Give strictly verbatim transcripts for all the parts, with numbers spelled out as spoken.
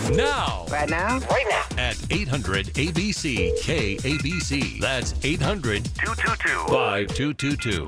Now. Right now? Right now. At eight hundred A B C K A B C. That's eight hundred two two two. five two two two.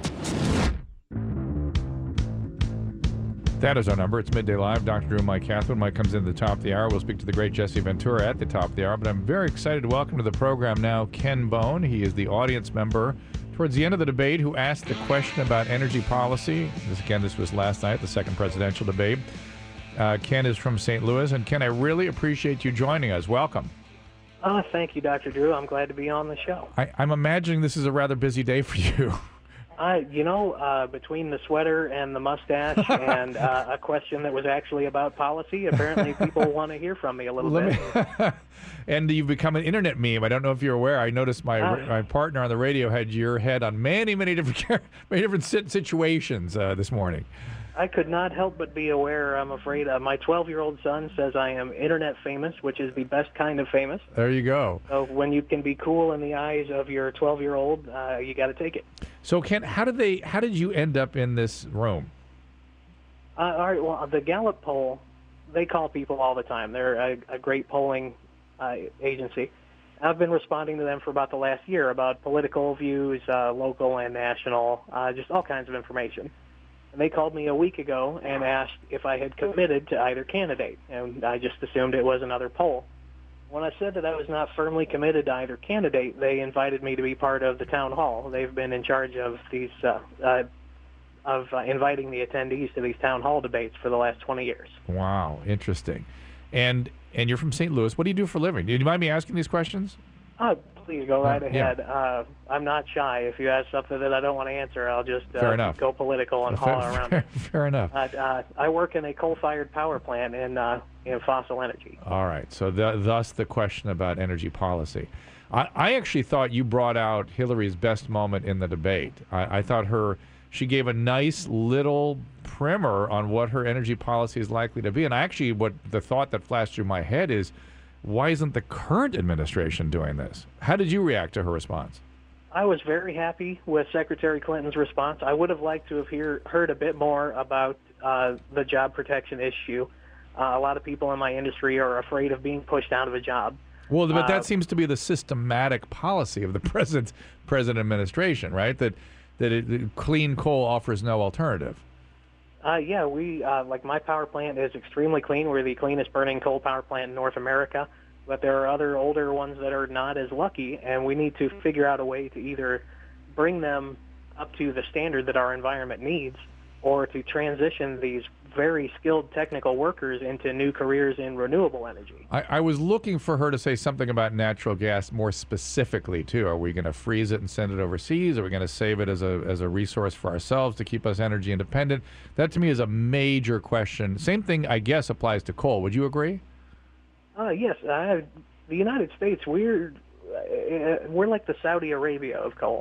That is our number. It's Midday Live. Doctor Drew and Mike Catherine. Mike comes in at the top of the hour. We'll speak to the great Jesse Ventura at the top of the hour. But I'm very excited to welcome to the program now Ken Bone. He is the audience member towards the end of the debate who asked the question about energy policy. This, again, this was last night, the second presidential debate. Uh, Ken is from Saint Louis. And Ken, I really appreciate you joining us. Welcome. Oh, thank you, Doctor Drew. I'm glad to be on the show. I, I'm imagining this is a rather busy day for you. I, you know, uh, between the sweater and the mustache and uh, a question that was actually about policy, apparently people want to hear from me a little Let bit. Me, and you've become an internet meme. I don't know if you're aware. I noticed my Uh, my partner on the radio had your head on many, many different many different sit- situations uh, this morning. I could not help but be aware, I'm afraid. Uh, my twelve-year-old son says I am internet famous, which is the best kind of famous. There you go. So when you can be cool in the eyes of your twelve-year-old, uh, you got to take it. So, Ken, how did they? How did you end up in this room? Uh, all right. Well, the Gallup poll, they call people all the time. They're a, a great polling uh, agency. I've been responding to them for about the last year about political views, uh, local and national, uh, just all kinds of information. And they called me a week ago and asked if I had committed to either candidate, and I just assumed it was another poll. When I said that I was not firmly committed to either candidate, they invited me to be part of the town hall. They've been in charge of these, uh, uh, of uh, inviting the attendees to these town hall debates for the last twenty years. Wow, interesting. And and you're from Saint Louis. What do you do for a living? Do you mind me asking these questions? Oh, please go right Uh, yeah. ahead. Uh, I'm not shy. If you ask something that I don't want to answer, I'll just Fair uh, enough. go political and Fair, holler around fair, it. fair enough. Uh, uh, I work in a coal-fired power plant in uh, in fossil energy. All right. So th- thus the question about energy policy. I, I actually thought you brought out Hillary's best moment in the debate. I, I thought her she gave a nice little primer on what her energy policy is likely to be. And actually, what the thought that flashed through my head is, why isn't the current administration doing this? How did you react to her response? I was very happy with Secretary Clinton's response. I would have liked to have hear, heard a bit more about uh, the job protection issue. Uh, a lot of people in my industry are afraid of being pushed out of a job. Well, but that Uh, seems to be the systematic policy of the present present administration, right? That that, it, that clean coal offers no alternative. Uh, yeah, we uh, like my power plant is extremely clean. We're the cleanest burning coal power plant in North America, but there are other older ones that are not as lucky, and we need to figure out a way to either bring them up to the standard that our environment needs, or to transition these very skilled technical workers into new careers in renewable energy. I, I was looking for her to say something about natural gas more specifically, too. Are we going to freeze it and send it overseas? Are we going to save it as a as a resource for ourselves to keep us energy independent? That, to me, is a major question. Same thing, I guess, applies to coal. Would you agree? Uh, yes, uh, the United States, we're uh, we're like the Saudi Arabia of coal.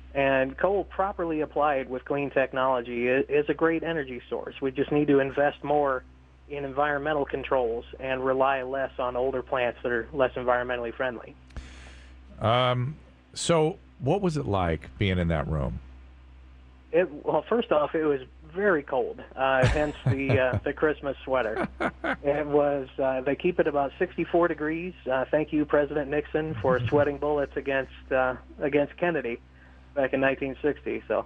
And coal properly applied with clean technology is a great energy source. We just need to invest more in environmental controls and rely less on older plants that are less environmentally friendly. Um, so what was it like being in that room? It, well, first off, it was very cold, uh, hence the uh, the Christmas sweater. It was. Uh, they keep it about sixty-four degrees. Uh, thank you, President Nixon, for sweating bullets against uh, against Kennedy back in nineteen sixty. So,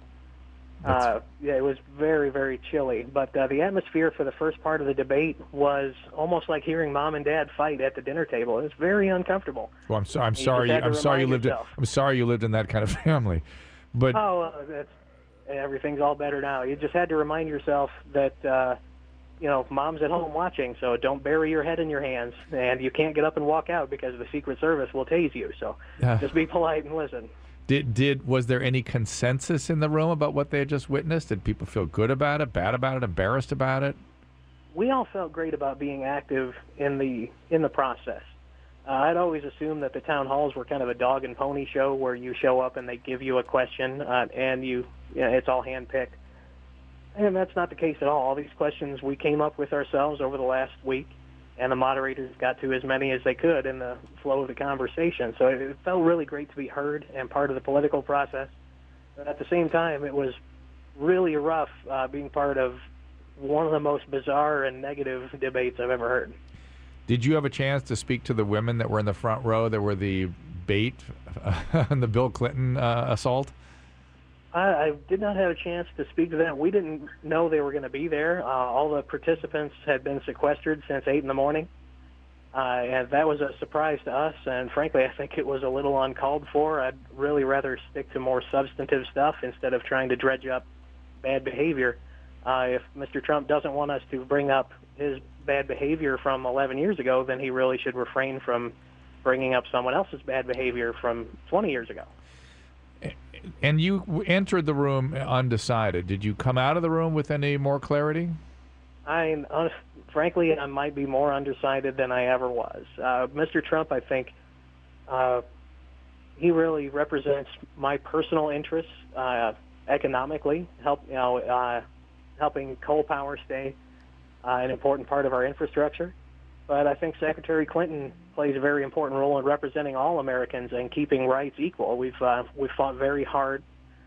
uh, yeah, it was very, very chilly. But uh, the atmosphere for the first part of the debate was almost like hearing mom and dad fight at the dinner table. It was very uncomfortable. Well, I'm, so, I'm You sorry. just had to I'm sorry you remind lived. In, yourself. I'm sorry you lived in that kind of family. But Oh, uh, that's, everything's all better now. You just had to remind yourself that, uh, you know, mom's at home watching, so don't bury your head in your hands. And you can't get up and walk out because the Secret Service will tase you. So Uh. just be polite and listen. Did did was there any consensus in the room about what they had just witnessed? Did people feel good about it, bad about it, embarrassed about it? We all felt great about being active in the in the process. Uh, I'd always assumed that the town halls were kind of a dog and pony show where you show up and they give you a question uh, and you, you know, it's all handpicked. And that's not the case at all. All these questions we came up with ourselves over the last week, and the moderators got to as many as they could in the flow of the conversation. So it felt really great to be heard and part of the political process. But at the same time, it was really rough uh, being part of one of the most bizarre and negative debates I've ever heard. Did you have a chance to speak to the women that were in the front row that were the bait uh, on the Bill Clinton uh, assault? I, I did not have a chance to speak to them. We didn't know they were going to be there. Uh, all the participants had been sequestered since eight in the morning, uh, and that was a surprise to us. And frankly, I think it was a little uncalled for. I'd really rather stick to more substantive stuff instead of trying to dredge up bad behavior. Uh, if Mister Trump doesn't want us to bring up his bad behavior from eleven years ago, then he really should refrain from bringing up someone else's bad behavior from twenty years ago. And you entered the room undecided. Did you come out of the room with any more clarity? I, uh, frankly, I might be more undecided than I ever was. Uh, Mister Trump, I think, uh, he really represents my personal interests uh, economically, help you know, uh, helping coal power stay uh, an important part of our infrastructure. But I think Secretary Clinton plays a very important role in representing all Americans and keeping rights equal. We've uh, we've fought very hard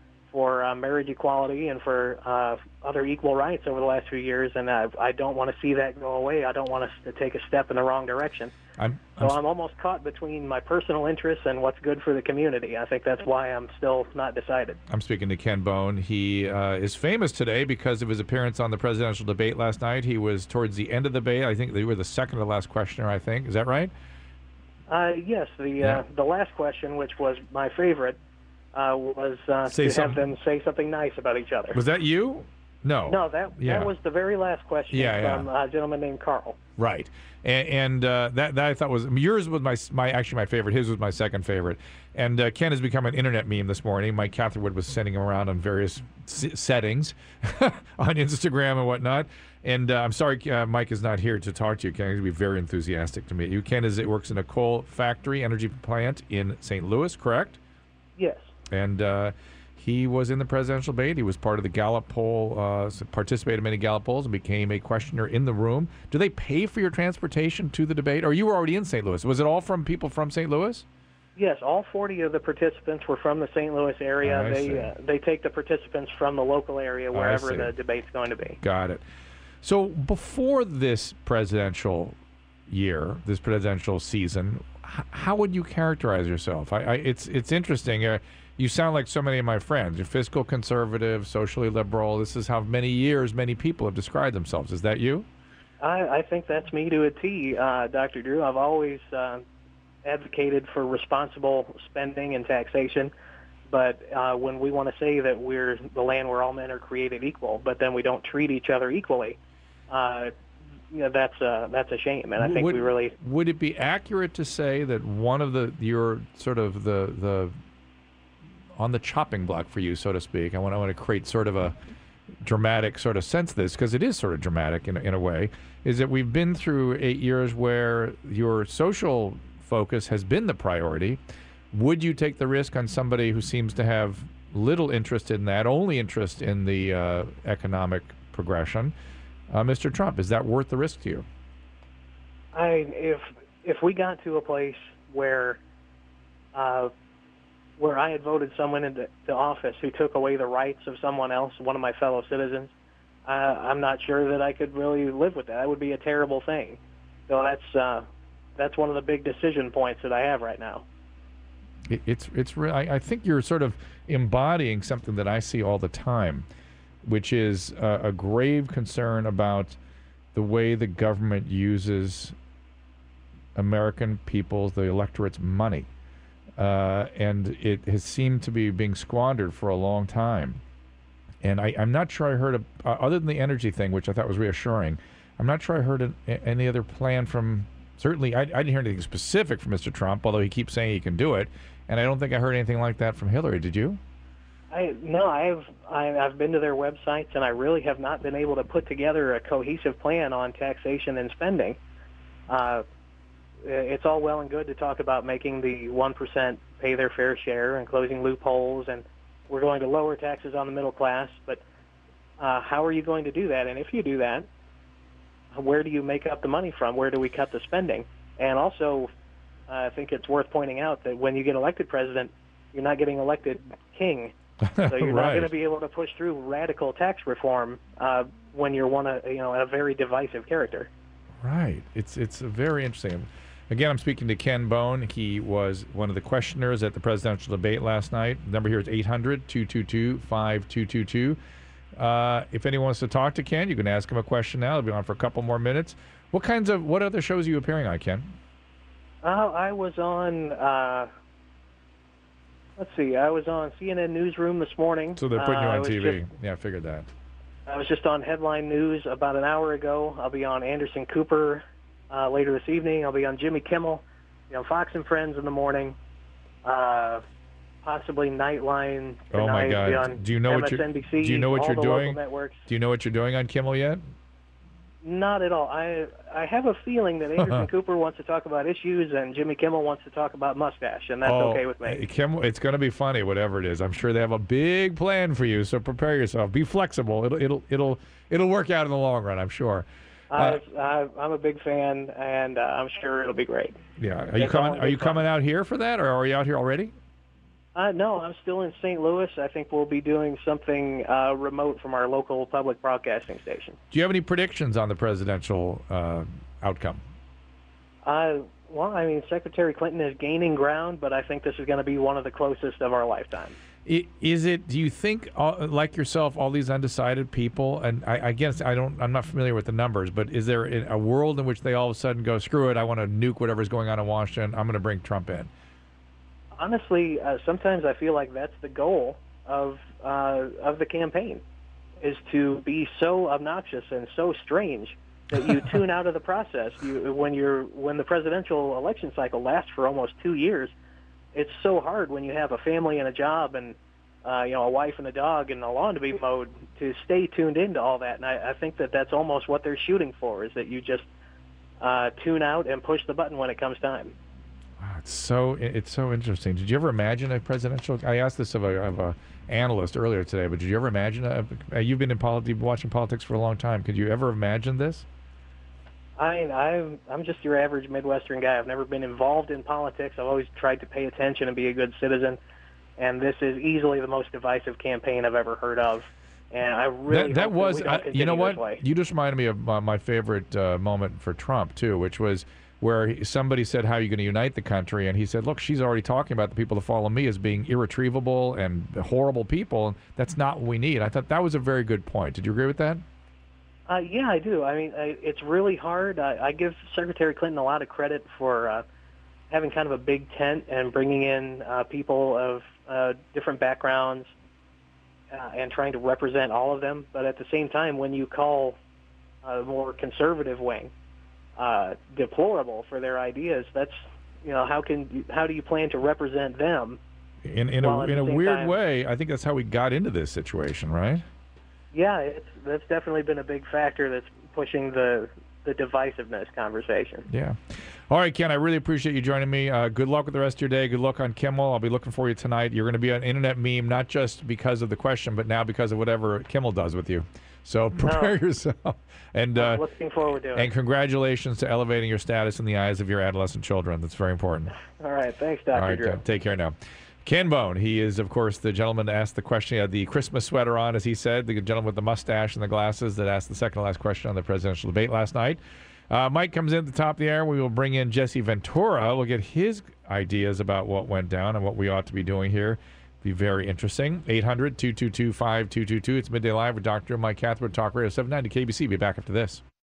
for uh, marriage equality and for uh, other equal rights over the last few years, and I, I don't want to see that go away. I don't want us to take a step in the wrong direction. I'm, I'm, so I'm almost caught between my personal interests and what's good for the community. I think that's why I'm still not decided. I'm speaking to Ken Bone. He uh, is famous today because of his appearance on the presidential debate last night. He was towards the end of the debate. I think they were the second to last questioner, I think. Is that right? Uh, yes. The, Yeah. uh, the last question, which was my favorite, uh, was uh, Say to something. have them say something nice about each other. Was that you? No. No, that Yeah. that was the very last question Yeah, yeah. from a gentleman named Carl. Right, and, and uh, that that I thought was yours was my my actually my favorite. His was my second favorite. And uh, Ken has become an internet meme this morning. Mike Catherwood was sending him around on various s- settings on Instagram and whatnot. And uh, I'm sorry, uh, Mike is not here to talk to you. Ken, he's going to be very enthusiastic to meet you. Ken is it works in a coal factory energy plant in Saint Louis, correct? Yes. And uh, he was in the presidential debate. He was part of the Gallup poll, uh, participated in many Gallup polls, and became a questioner in the room. Do they pay for your transportation to the debate? Or you were already in Saint Louis? Was it all from people from Saint Louis? Yes, all forty of the participants were from the Saint Louis area. I see. they uh, they take the participants from the local area wherever see. the debate's going to be. Got it. So before this presidential year, this presidential season, h- how would you characterize yourself? I, I, it's it's interesting. Uh, you sound like so many of my friends. You're fiscal conservative, socially liberal. This is how many years many people have described themselves. Is that you? I, I think that's me to a T, uh, Doctor Drew. I've always uh, advocated for responsible spending and taxation, but uh, when we want to say that we're the land where all men are created equal, but then we don't treat each other equally, uh, you know, that's a, that's a shame. And I think would, we really would it be accurate to say that one of the your sort of the the on the chopping block for you, so to speak? I want I want to create sort of a dramatic sort of sense of this, because it is sort of dramatic in, in a way, is that we've been through eight years where your social focus has been the priority. Would you take the risk on somebody who seems to have little interest in that, only interest in the uh, economic progression? Uh, Mister Trump, is that worth the risk to you? I if if we got to a place where uh, where I had voted someone into the office who took away the rights of someone else, one of my fellow citizens, uh, I'm not sure that I could really live with that. That would be a terrible thing. So that's uh, that's one of the big decision points that I have right now. It, it's it's re- I, I think you're sort of embodying something that I see all the time, which is uh, a grave concern about the way the government uses American people, the electorate's money. Uh, and it has seemed to be being squandered for a long time. And I, I'm not sure I heard, a, uh, other than the energy thing, which I thought was reassuring, I'm not sure I heard an, a, any other plan from, certainly I, I didn't hear anything specific from Mister Trump, although he keeps saying he can do it. And I don't think I heard anything like that from Hillary. Did you? I no, I've I, I've been to their websites, and I really have not been able to put together a cohesive plan on taxation and spending. Uh, it's all well and good to talk about making the one percent pay their fair share and closing loopholes, and we're going to lower taxes on the middle class, but uh, how are you going to do that? And if you do that, where do you make up the money from? Where do we cut the spending? And also, uh, I think it's worth pointing out that when you get elected president, you're not getting elected king. So you're Right. not going to be able to push through radical tax reform uh, when you're one of, you know, a very divisive character. Right. It's it's very interesting. Again, I'm speaking to Ken Bone. He was one of the questioners at the presidential debate last night. The number here is eight hundred, two two two, five two two two. Uh, if anyone wants to talk to Ken, you can ask him a question now. He'll be on for a couple more minutes. What kinds of, what other shows are you appearing on, Ken? Uh, I was on, uh, let's see, I was on C N N Newsroom this morning. So they're putting you uh, on T V. Just, yeah, I figured that. I was just on Headline News about an hour ago. I'll be on Anderson Cooper uh, later this evening. I'll be on Jimmy Kimmel, be on Fox and Friends in the morning, uh, possibly Nightline tonight. Oh my God! Be on do you know M S N B C, what you're? Do you know what all you're the doing? local networks. Do you know what you're doing on Kimmel yet? Not at all. I I have a feeling that Anderson Cooper wants to talk about issues and Jimmy Kimmel wants to talk about mustache, and that's oh, okay with me. Kimmel, it's going to be funny, whatever it is. I'm sure they have a big plan for you, so prepare yourself. Be flexible. It'll it'll it'll it'll work out in the long run, I'm sure. Uh, I, I'm a big fan, and uh, I'm sure it'll be great. Yeah. Are you coming? Are you coming out here for that, or are you out here already? Uh, no, I'm still in Saint Louis. I think we'll be doing something uh, remote from our local public broadcasting station. Do you have any predictions on the presidential uh, outcome? Uh, well, I mean, Secretary Clinton is gaining ground, but I think this is going to be one of the closest of our lifetime. Is it? Do you think, all, like yourself, all these undecided people? And I, I guess I don't. I'm not familiar with the numbers, but is there a world in which they all of a sudden go, "Screw it! I want to nuke whatever's going on in Washington. I'm going to bring Trump in"? Honestly, uh, sometimes I feel like that's the goal of uh, of the campaign, is to be so obnoxious and so strange that you tune out of the process. You, when you're when the presidential election cycle lasts for almost two years, it's so hard when you have a family and a job and uh, you know a wife and a dog and a lawn to be mowed to stay tuned into all that. And I, I think that that's almost what they're shooting for, is that you just uh, tune out and push the button when it comes time. It's so it's so interesting. Did you ever imagine a presidential? I asked this of a, of a analyst earlier today, but did you ever imagine a? You've been in politics, watching politics for a long time. Could you ever imagine this? I mean, I'm I'm just your average Midwestern guy. I've never been involved in politics. I've always tried to pay attention and be a good citizen. And this is easily the most divisive campaign I've ever heard of. And I really that, that hope was that we don't I, you know continue what this way. You just reminded me of uh, my favorite uh, moment for Trump too, which was where he, somebody said, "How are you going to unite the country?" And he said, "Look, she's already talking about the people that follow me as being irretrievable and horrible people. And that's not what we need." I thought that was a very good point. Did you agree with that? Uh, yeah, I do. I mean, I, it's really hard. I, I give Secretary Clinton a lot of credit for uh, having kind of a big tent and bringing in uh, people of uh, different backgrounds uh, and trying to represent all of them. But at the same time, when you call a more conservative wing uh, deplorable for their ideas, that's, you know, how can how do you plan to represent them? In in a in a weird time, way, I think that's how we got into this situation, right? Yeah, it's, that's definitely been a big factor that's pushing the the divisiveness conversation. Yeah. All right, Ken, I really appreciate you joining me. Uh, good luck with the rest of your day. Good luck on Kimmel. I'll be looking for you tonight. You're going to be an internet meme, not just because of the question, but now because of whatever Kimmel does with you. So prepare no. yourself. And uh, I'm looking forward to it. And congratulations to elevating your status in the eyes of your adolescent children. That's very important. All right. Thanks, Doctor All right, Drew. Ken, take care now. Ken Bone, he is, of course, the gentleman that asked the question. He had the Christmas sweater on, as he said, the gentleman with the mustache and the glasses that asked the second to last question on the presidential debate last night. Uh, Mike comes in at the top of the hour. We will bring in Jesse Ventura. We'll get his ideas about what went down and what we ought to be doing here. Be very interesting. eight hundred, two two two, five two two two. It's Midday Live with Doctor Mike Cathwood, Talk Radio seven ninety K B C. Be back after this.